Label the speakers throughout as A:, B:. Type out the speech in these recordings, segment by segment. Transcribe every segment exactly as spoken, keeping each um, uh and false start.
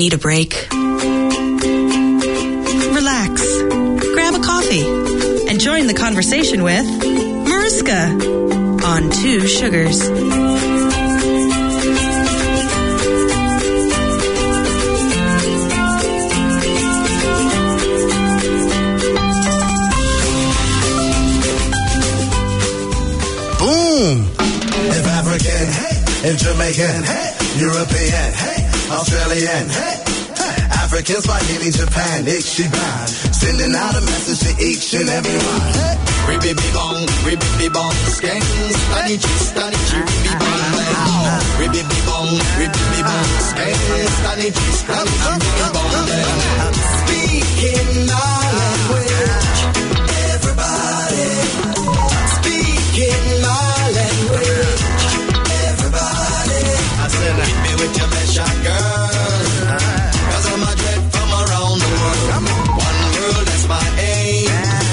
A: Need a break? Relax. Grab a coffee and join the conversation with Mariska on Two Sugars.
B: Boom! If African, hey, if Jamaican, hey, European, hey, Australian, hey, African, Swahili, Japan, Ichiban, sending out a message to each and every one. Hey.
C: Ribbidi-bong, ribbidi-bong, skanks, stanichi, stanichi, ribbidi-bong, ribbidi-bong, ribbidi-bong, skanks, stanichi, stanichi, ribbidi-bong. Speaking my language, everybody. Speaking my language, everybody. I said, hit me with your best shot, girl. Cause I'm a dread from around the world. One world, that's my aim.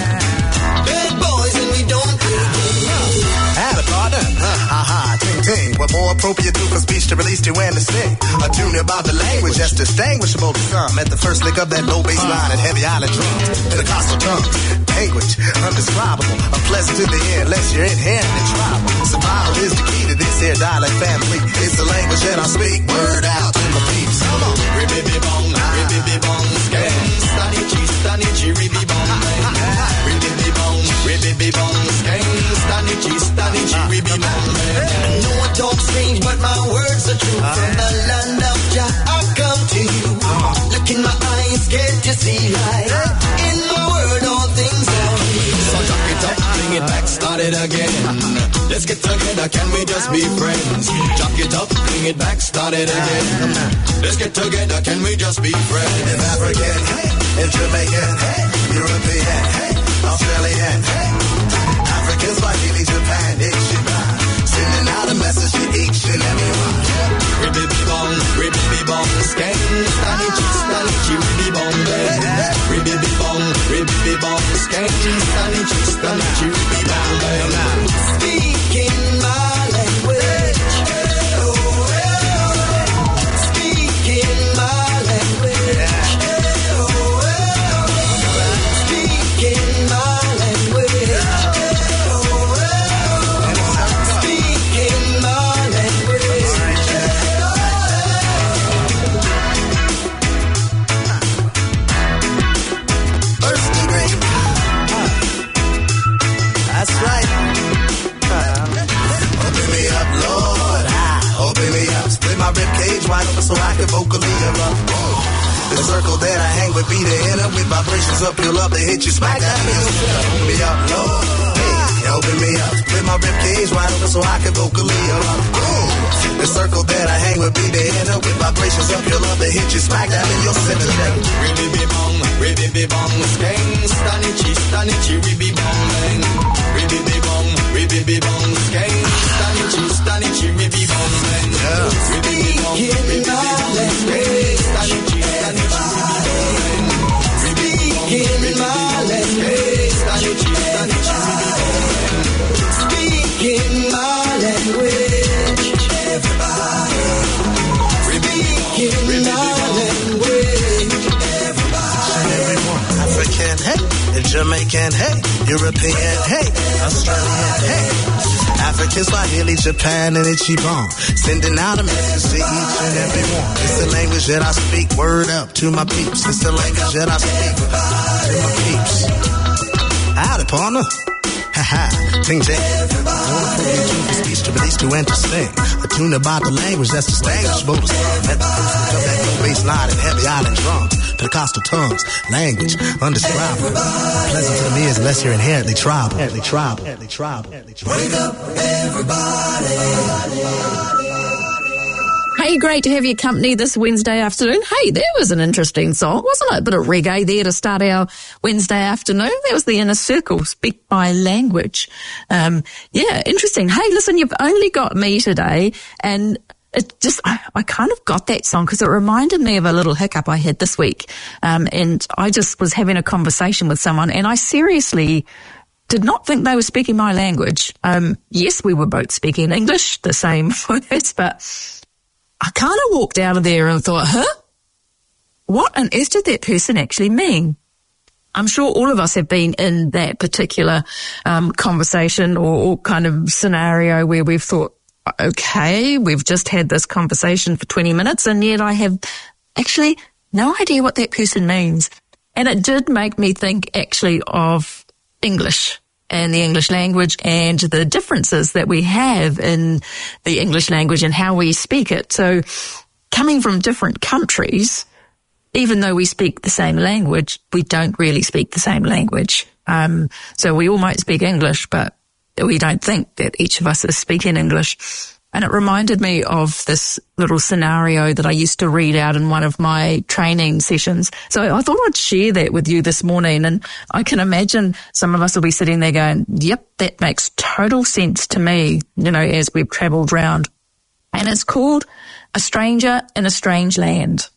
B: What more appropriate to for speech to release to and to sing? A tune about the language that's distinguishable to some. At the first lick of that low bass line and heavy island drums, Pentecostal tongues, language undescribable, unpleasant to the ear unless you're inherently tribal. Survival is the key to this here dialect family. It's the language that I speak. Word out to my peeps. Come on.
C: Ribbidi-bong, ribbidi-bong, skank, stanichi, stanichi, ribbidi-bong, ribbidi-bong, ribbidi-bong, skank, stanichi, stanichi, ribbidi-bong. I know I talk strange, but my words are true. From the land of Jah, I come to you. Look in my eyes, get to see right. In my word, all things are new. So talk it up, bring it back, start it again. Let's get together, can we just be friends? Talk it up, bring it back, start it again. Let's get together, can we just be friends?
B: If African, hey, if Jamaican, hey, European, hey, Australian, hey, African, Swahili, Japan, Ichiban, sending out a message to each and every one.
C: Ribbidi-bong, ribbidi-bong, skank, stanichi, stanichi, ribbidi-bong, ribbidi-bong, ribbidi-bong, skank, stanichi, stanichi, ribbidi-bong. Speaking my language, speaking my language, speaking my language.
B: That's right. Open me up, Lord. Open me up. Split my rib cage wide open so I can vocally erupt. The circle that I hang with be the inner with vibrations uphill up. They hit you smack that me. Open me up, Lord. Hey, open me up. Split my rib cage wide open so I can vocally erupt. The circle that I hang with be the inner with vibrations uphill up. They hit you smack that in your center.
C: Ribbidi-bong, ribbidi-bong, skank, stanichi, stanichi, ribbidi-bong, ribbidi-bong, ribbidi-bong, skank, stanichi, stanichi, ribbidi-bong, ribbidi-bong, ribbidi-bong, skank, stanichi, stanichi, ribbidi-bong, ribbidi-bong, ribbidi-bong, stanichi, stanichi, ribbidi-bong. Speaking my language, everybody. Speaking my language,
B: everyone. African, hey, Jamaican, hey, European, hey, Australian, hey, African, Swahili, Japan, and Ichiban, sending out a message to each and every one. It's the language that I speak. Word up to my peeps. It's the language that I speak to my peeps. Howdy, partner. Ha ha, ting ting. Appropriate tune for speech to release to and to sing. A tune about the language that's distinguishable to some. At the first lick of that low bass line and heavy island drums. Pentecostal tongues, language undescribable. Pleasant to the ears unless you're inherently tribal. Inherently tribal. Inherently tribal.
C: Wake up, everybody.
D: Hey, great to have your company this Wednesday afternoon. Hey, that was an interesting song, wasn't it? A bit of reggae there to start our Wednesday afternoon. That was the Inner Circle, Speak My Language. Um, yeah, interesting. Hey, listen, you've only got me today, and it just, I, I kind of got that song because it reminded me of a little hiccup I had this week. Um, and I just was having a conversation with someone, and I seriously did not think they were speaking my language. Um, yes, we were both speaking English, the same words, but I kind of walked out of there and thought, huh? what on earth did that person actually mean? I'm sure all of us have been in that particular um, conversation or, or kind of scenario where we've thought, okay, we've just had this conversation for twenty minutes and yet I have actually no idea what that person means. And it did make me think actually of English and the English language and the differences that we have in the English language and how we speak it. So coming from different countries, even though we speak the same language, we don't really speak the same language. Um, so we all might speak English, but we don't think that each of us is speaking English. And it reminded me of this little scenario that I used to read out in one of my training sessions. So I thought I'd share that with you this morning. And I can imagine some of us will be sitting there going, yep, that makes total sense to me, you know, as we've travelled round. And it's called A Stranger in a Strange Land.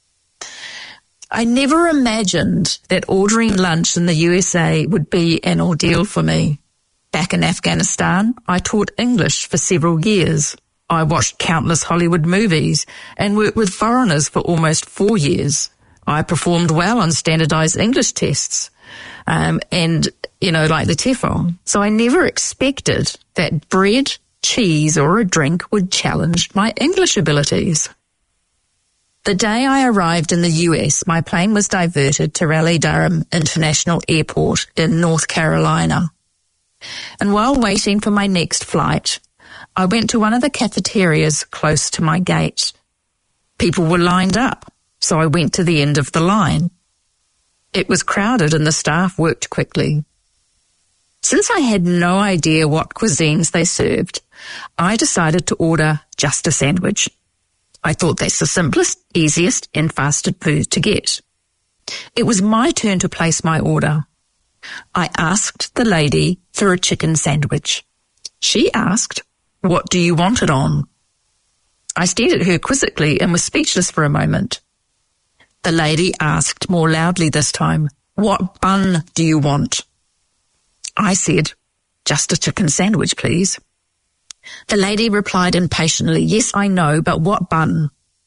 D: I never imagined that ordering lunch in the U S A would be an ordeal for me. Back in Afghanistan, I taught English for several years. I watched countless Hollywood movies and worked with foreigners for almost four years. I performed well on standardized English tests, um, and, you know, like the TEFL. So I never expected that bread, cheese, or a drink would challenge my English abilities. The day I arrived in the U S, my plane was diverted to Raleigh-Durham International Airport in North Carolina. And while waiting for my next flight, I went to one of the cafeterias close to my gate. People were lined up, so I went to the end of the line. It was crowded and the staff worked quickly. Since I had no idea what cuisines they served, I decided to order just a sandwich. I thought that's the simplest, easiest, and fastest food to get. It was my turn to place my order. I asked the lady for a chicken sandwich. She asked, "What do you want it on?" I stared at her quizzically and was speechless for a moment. The lady asked more loudly this time, "What bun do you want?" I said, "Just a chicken sandwich, please." The lady replied impatiently, "Yes, I know, but what bun?"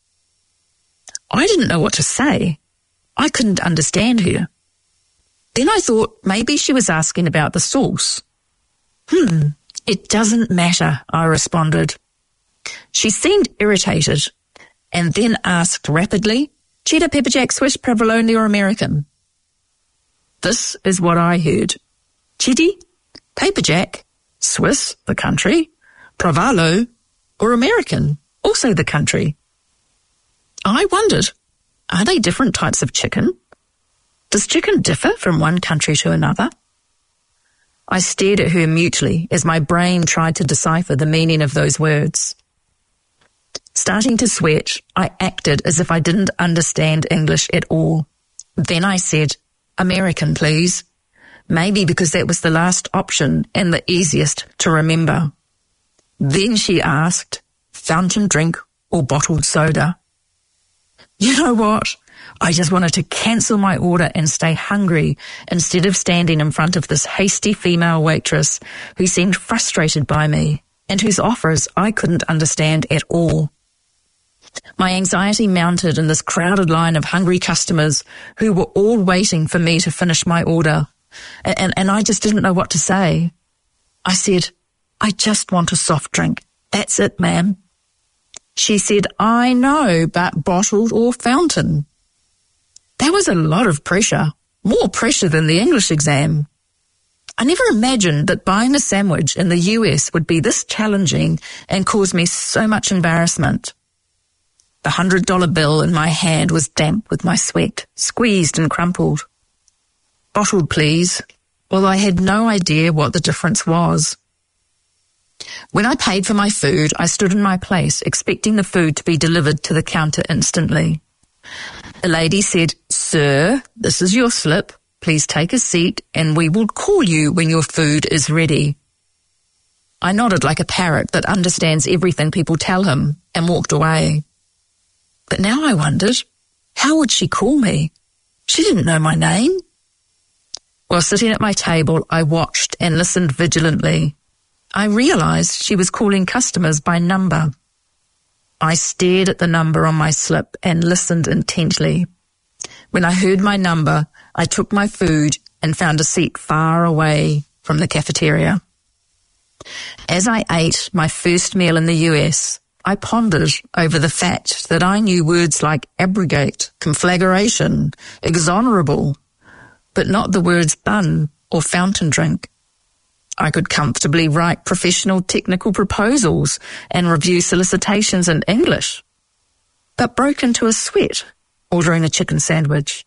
D: I didn't know what to say. I couldn't understand her. Then I thought maybe she was asking about the sauce. Hmm, it doesn't matter, I responded. She seemed irritated and then asked rapidly, "Cheddar, pepper jack, Swiss, provolone or American?" This is what I heard. Cheddar, pepper jack, Swiss, the country, Provolone, or American, also the country. I wondered, are they different types of chicken? Does chicken differ from one country to another? I stared at her mutely as my brain tried to decipher the meaning of those words. Starting to sweat, I acted as if I didn't understand English at all. Then I said, "American, please." Maybe because that was the last option and the easiest to remember. Then she asked, "Fountain drink or bottled soda?" You know what? I just wanted to cancel my order and stay hungry instead of standing in front of this hasty female waitress who seemed frustrated by me and whose offers I couldn't understand at all. My anxiety mounted in this crowded line of hungry customers who were all waiting for me to finish my order, and, and, and I just didn't know what to say. I said, "I just want a soft drink. That's it, ma'am." She said, "I know, but bottled or fountain?" That was a lot of pressure, more pressure than the English exam. I never imagined that buying a sandwich in the U S would be this challenging and cause me so much embarrassment. The hundred dollar bill in my hand was damp with my sweat, squeezed and crumpled. "Bottled, please." Well, I had no idea what the difference was. When I paid for my food, I stood in my place, expecting the food to be delivered to the counter instantly. The lady said, "Sir, this is your slip. Please take a seat and we will call you when your food is ready." I nodded like a parrot that understands everything people tell him and walked away. But now I wondered, how would she call me? She didn't know my name. While sitting at my table, I watched and listened vigilantly. I realized she was calling customers by number. I stared at the number on my slip and listened intently. When I heard my number, I took my food and found a seat far away from the cafeteria. As I ate my first meal in the U S, I pondered over the fact that I knew words like abrogate, conflagration, exonerable, but not the words bun or fountain drink. I could comfortably write professional technical proposals and review solicitations in English, but broke into a sweat ordering a chicken sandwich.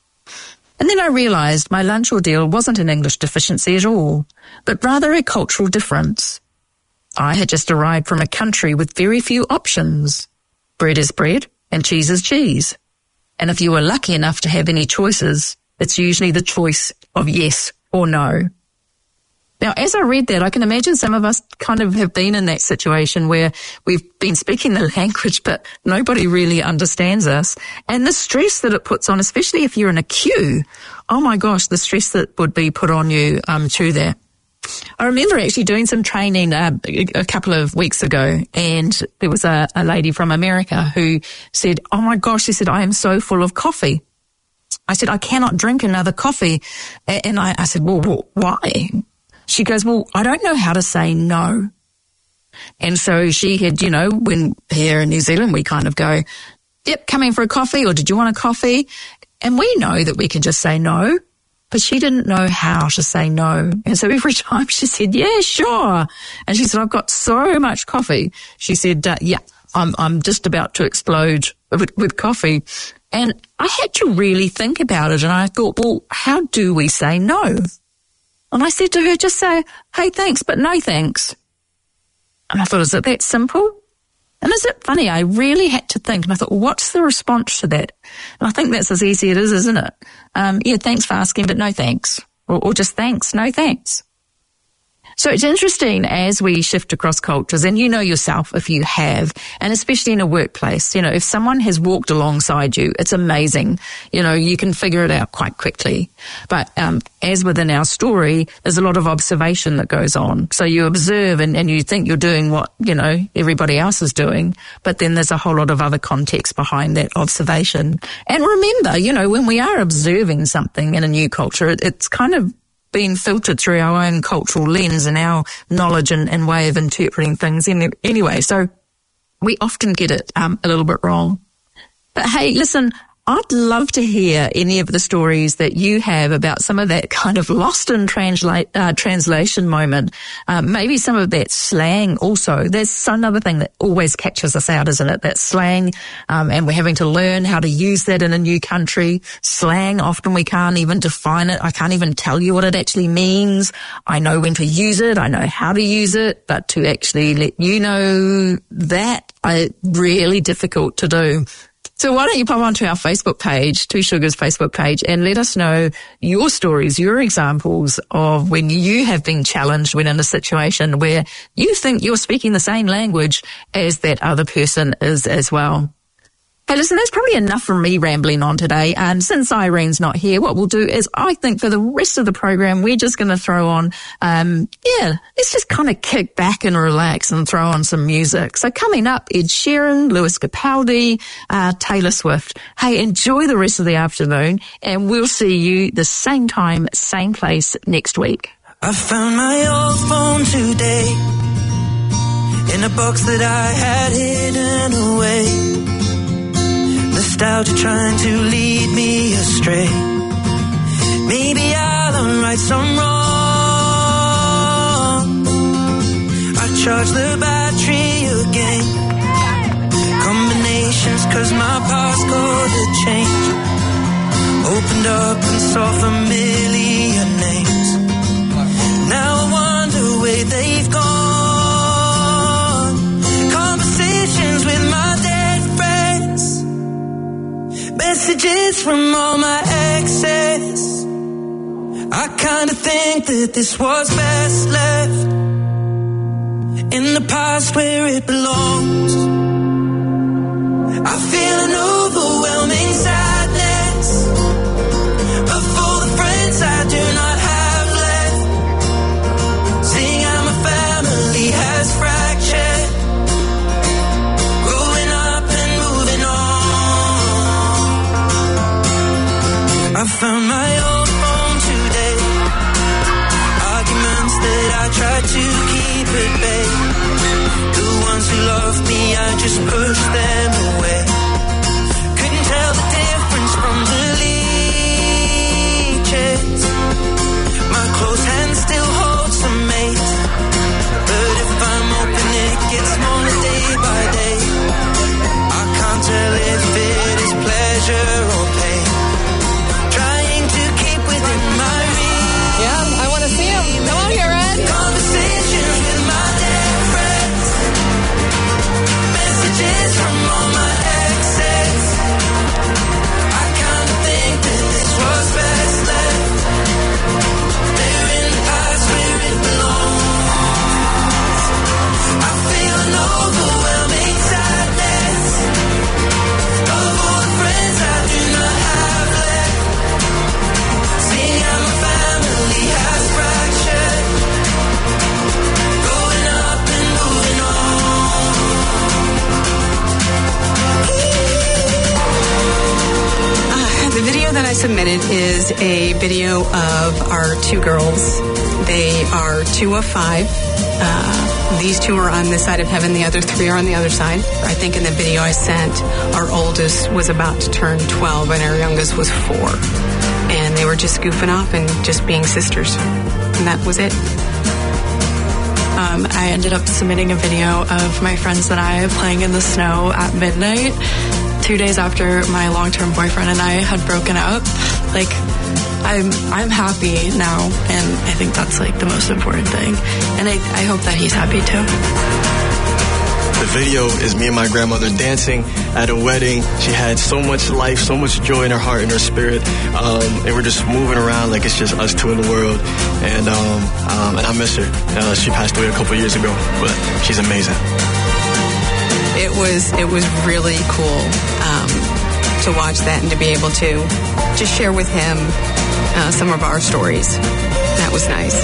D: And then I realised my lunch ordeal wasn't an English deficiency at all, but rather a cultural difference. I had just arrived from a country with very few options. Bread is bread and cheese is cheese. And if you were lucky enough to have any choices, it's usually the choice of yes or no. Now, as I read that, I can imagine some of us kind of have been in that situation where we've been speaking the language, but nobody really understands us. And the stress that it puts on, especially if you're in a queue, oh my gosh, the stress that would be put on you um, through that. I remember actually doing some training uh, a couple of weeks ago, and there was a, a lady from America who said, oh my gosh, she said, I am so full of coffee. I said, I cannot drink another coffee. And I, I said, well, why? She goes, well, I don't know how to say no. And so she had, you know, when here in New Zealand, we kind of go, yep, coming for a coffee, or did you want a coffee? And we know that we can just say no, but she didn't know how to say no. And so every time she said, yeah, sure. And she said, I've got so much coffee. She said, uh, yeah, I'm, I'm just about to explode with, with coffee. And I had to really think about it. And I thought, well, how do we say no? And I said to her, just say, hey, thanks, but no thanks. And I thought, is it that simple? And is it funny? I really had to think. And I thought, well, what's the response to that? And I think that's as easy as it is, isn't it? Um, yeah, thanks for asking, but no thanks. Or, or just thanks, no thanks. So it's interesting as we shift across cultures, and you know yourself if you have, and especially in a workplace, you know, if someone has walked alongside you, it's amazing. You know, you can figure it out quite quickly. But um, as within our story, there's a lot of observation that goes on. So you observe and, and you think you're doing what, you know, everybody else is doing, but then there's a whole lot of other context behind that observation. And remember, you know, when we are observing something in a new culture, it, it's kind of being filtered through our own cultural lens and our knowledge and, and way of interpreting things in, anyway. So we often get it um, a little bit wrong. But hey, listen, I'd love to hear any of the stories that you have about some of that kind of lost in translate, uh, translation moment. Um, maybe some of that slang also. There's another thing that always catches us out, isn't it? That slang, um, and we're having to learn how to use that in a new country. Slang, often we can't even define it. I can't even tell you what it actually means. I know when to use it. I know how to use it, but to actually let you know that, I really difficult to do. So why don't you pop onto our Facebook page, Two Sugars Facebook page, and let us know your stories, your examples of when you have been challenged when in a situation where you think you're speaking the same language as that other person is as well. Hey, listen, that's probably enough from me rambling on today. And since Irene's not here, what we'll do is I think for the rest of the program, we're just going to throw on, um, yeah, let's just kind of kick back and relax and throw on some music. So coming up, Ed Sheeran, Lewis Capaldi, uh, Taylor Swift. Hey, enjoy the rest of the afternoon, and we'll see you the same time, same place next week.
E: I found my old phone today in a box that I had hidden away. Nostalgia trying to lead me astray. Maybe I'll unright some wrong. I charge the battery again. Combinations cause my passcode had changed. Opened up and saw familiar names. Now I wonder where they've gone. Conversations with my dead friends. Messages from all my exes. I kinda think that this was best left in the past where it belongs. I feel an overwhelming sadness of all the friends I do not have left. Seeing how my family has fractured. Growing up and moving on. tried to keep at bay. The ones who loved me, I just pushed them away. Couldn't tell the difference from the leeches. My close hand still holds some mate, but if I'm open it gets smaller day by day. I can't tell if it is pleasure or pain, trying to keep within my reach.
D: Yeah, I want to see him. Come on here, Ed.
E: Conversations with my dead friends, messages from all my exes. I kind of think that this was best left. They're in the past where it belongs. I feel an overwhelming sadness of all the friends I do not have left. Seeing how my family has fractured, going up and moving on.
F: Uh, the video that I submitted is a video of our two girls. They are two of five. Uh, these two are on this side of heaven. The other three are on the other side. I think in the video I sent, our oldest was about to turn twelve and our youngest was four. And they were just goofing off and just being sisters. And that was it.
G: Um, I ended up submitting a video of my friends and I playing in the snow at midnight, two days after my long-term boyfriend and I had broken up. Like, I'm I'm happy now, and I think that's like the most important thing. And I, I hope that he's happy too.
H: The video is me and my grandmother dancing at a wedding. She had so much life, so much joy in her heart and her spirit, um, and we're just moving around like it's just us two in the world. And um, um, and I miss her. Uh, she passed away a couple years ago, but she's amazing.
F: It was it was really cool um, to watch that and to be able to just share with him uh, some of our stories. That was nice.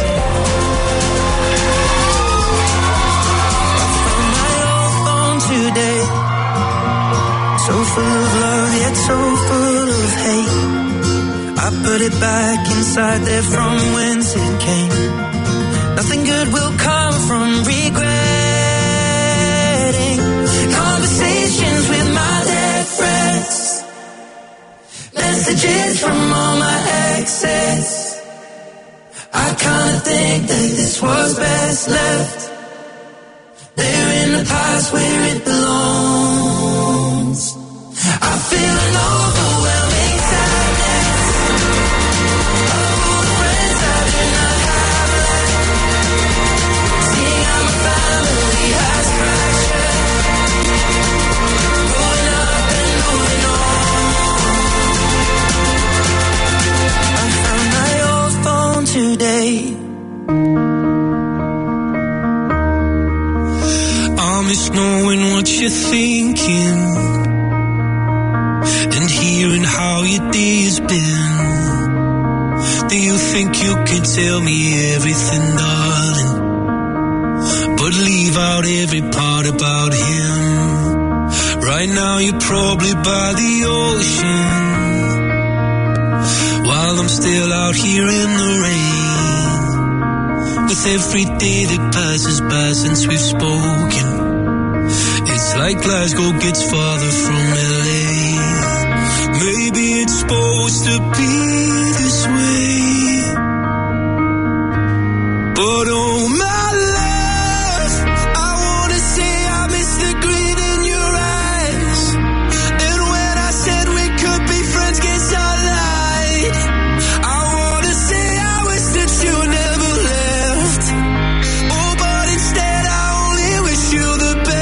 E: Today, so full of love yet so full of hate. I put it back inside there from whence it came. Nothing good will come from regretting conversations with my dead friends, messages from all my exes. I kinda think that this was best left. They're in the past where it belongs. I feel an overwhelming sadness of all the friends I do not have left. Seeing how my family has fractured, growing up and moving on. I found my old phone today. Just knowing what you're thinking and hearing how your day has been. Do you think you could tell me everything, darling, but leave out every part about him? Right now you're probably by the ocean, while I'm still out here in the rain. With every day that passes by since we've spoken, it's like Glasgow gets farther from L A. Maybe it's supposed to be this way, but oh my love, I wanna say I miss the grin in your eyes. And when I said we could be friends, guess I lied. I wanna say I wish that you never left. Oh, but instead I only wish you the best.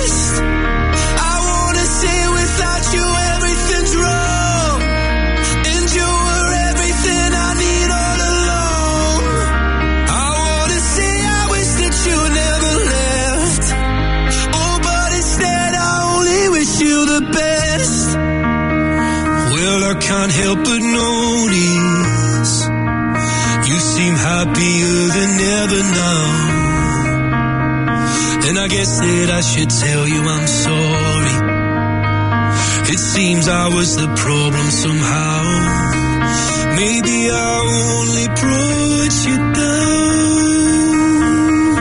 E: I can't help but notice you seem happier than ever now. And I guess that I should tell you I'm sorry. It seems I was the problem somehow. Maybe I only brought you down.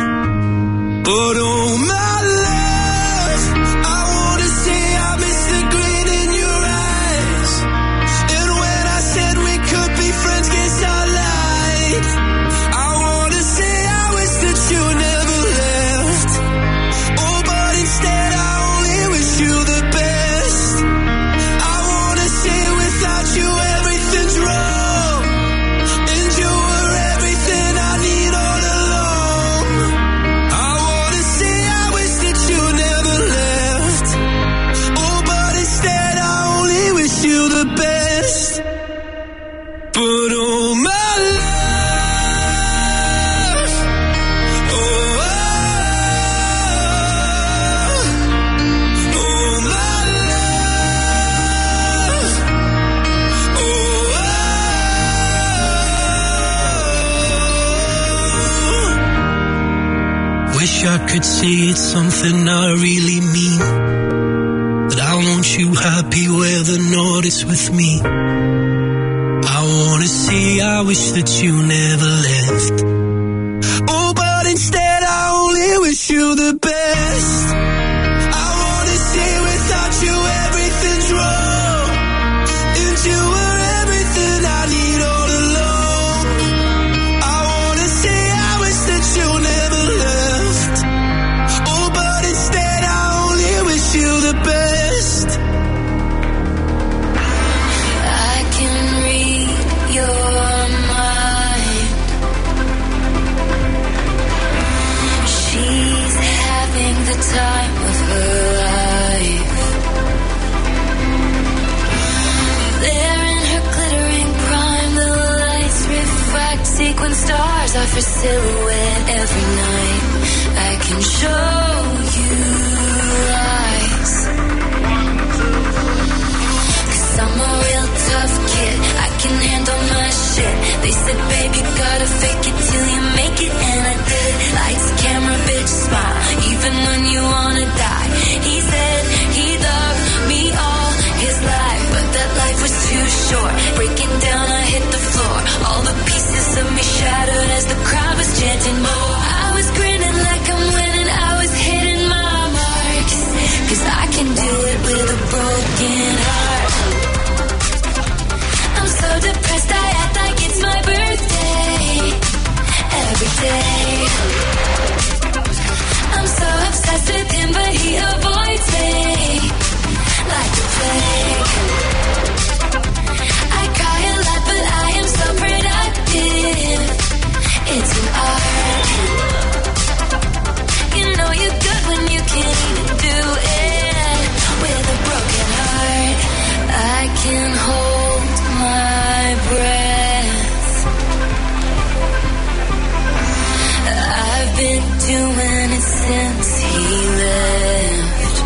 E: wish I could say it's something I really mean, that I want you happy where the north is with me. I wanna say I wish that you never left. Oh, but instead I only wish you the best. I wanna say without you everything's wrong, and you were everything I need all along. I wanna say I wish that you never left. Oh, but instead I only wish you the best.
I: I can read your mind. She's having the time of her life. There in her glittering prime, the lights refract sequin stars off her silhouette every night. I can show you lies, 'cause I'm a real tough kid, I can handle my shit. They said, baby, gotta fake it till you make it, and I did. Lights, camera, bitch, smile, even when you wanna die. He said he loved me all his life, but that life was too short. Breaking down, I hit the floor. All the pieces of me shattered as the crowd was chanting more. I was grinning like I'm winning, I was hitting my marks, 'cause I can do it with a broken heart. I'm so depressed, I act like it's my birthday every day. I'm so obsessed with him, but he avoids me like a plague. I cry a lot, but I am so productive. It's an art. You know you're good when you can do it with a broken heart. I can hold my breath. I've been doing it since he left.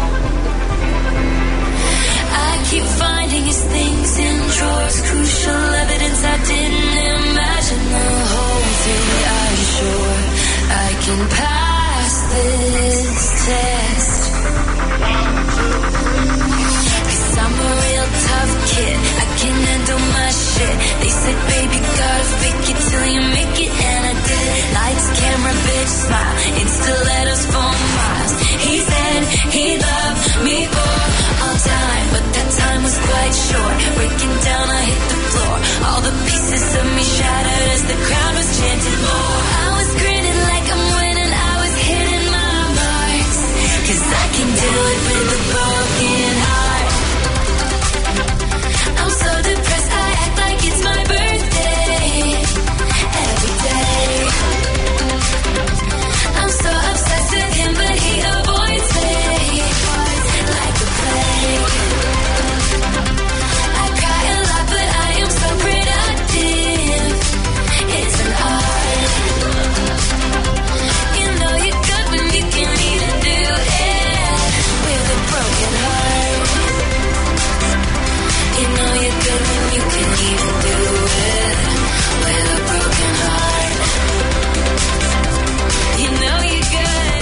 I: I keep finding his things in drawers, crucial evidence I didn't imagine. The whole thing, I'm sure I can pass this test, 'cause I'm a real tough kid, I can handle my shit. They said, baby, gotta fake it till you make it, and I did. Lights, camera, bitch, smile, in stilettos for miles. He said he loved me for all time, but that time was quite short. Breaking down, I hit the floor. All the pieces of me shattered as the crowd